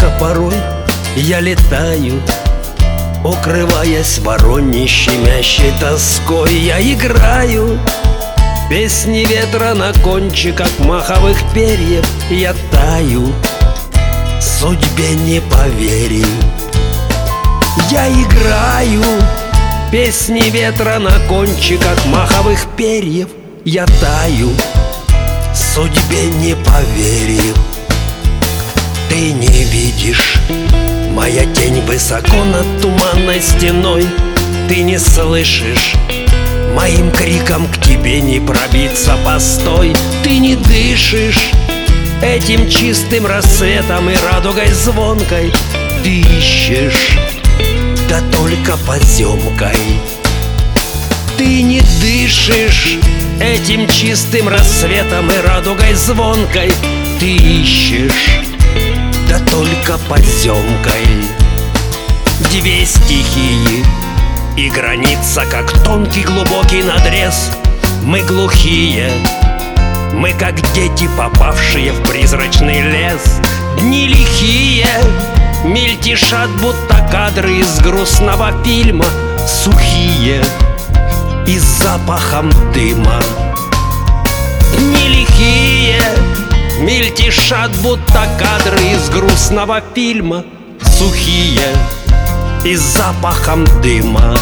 одиноко порой я летаю, укрываясь вороньей щемящей тоской. Я играю песни ветра на кончиках маховых перьев. Я таю, судьбе не поверил. Я играю песни ветра на кончиках маховых перьев. Я таю, судьбе не поверил. Ты не видишь, моя тень высоко над туманной стеной. Ты не слышишь, моим криком к тебе не пробиться, постой. Ты не дышишь этим чистым рассветом и радугой звонкой. Ты ищешь, да только поземкой. Ты не дышишь этим чистым рассветом и радугой звонкой. Ты ищешь, да только поземкой. Две стихии и граница, как тонкий глубокий надрез. Мы глухие, мы как дети, попавшие в призрачный лес. Дни лихие мельтешат, будто кадры из грустного фильма. Сухие и с запахом дыма. Дни лихие мельтешат, будто кадры из грустного фильма. Сухие и с запахом дыма.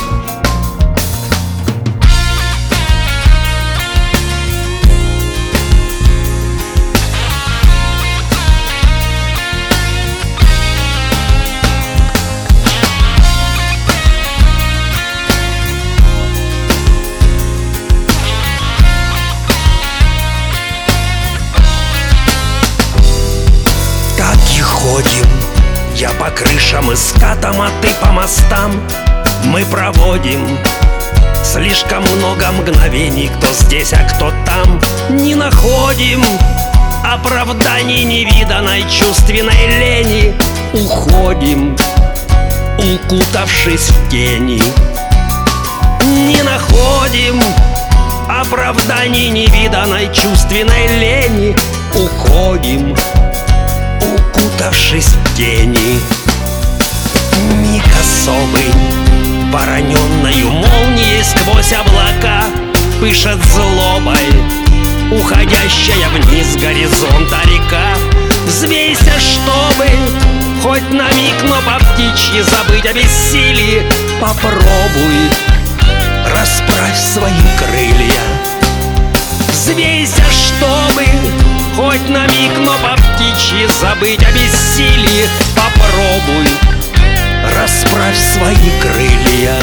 Ходим, я по крышам и скатам, а ты по мостам. Мы проводим слишком много мгновений, кто здесь, а кто там. Не находим оправданий невиданной чувственной лени. Уходим, укутавшись в тени. Не находим оправданий невиданной чувственной лени. Уходим, укутавшись в тени. Миг особый, вороненною молнией сквозь облака, пышет злобой уходящая вниз горизонта река. Взвейся, чтобы хоть на миг, но по птичьи забыть о бессилии. Попробуй, расправь свои крылья. Взвейся, чтобы хоть на миг, но по птичьи забыть о бессилии. Попробуй, расправь свои крылья.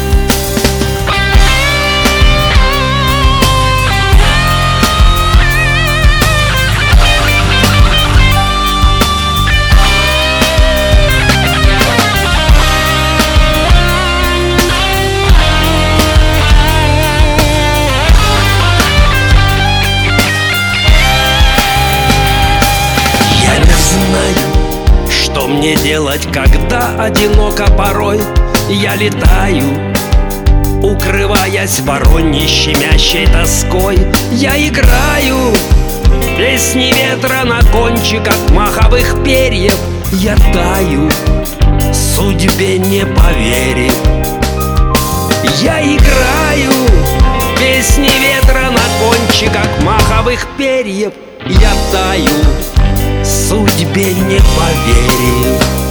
Что мне делать, когда одиноко порой я летаю, укрываясь вороньей щемящей тоской? Я играю песни ветра на кончиках маховых перьев. Я таю, судьбе не поверив. Я играю песни ветра на кончиках маховых перьев. Я таю, судьбе не поверил.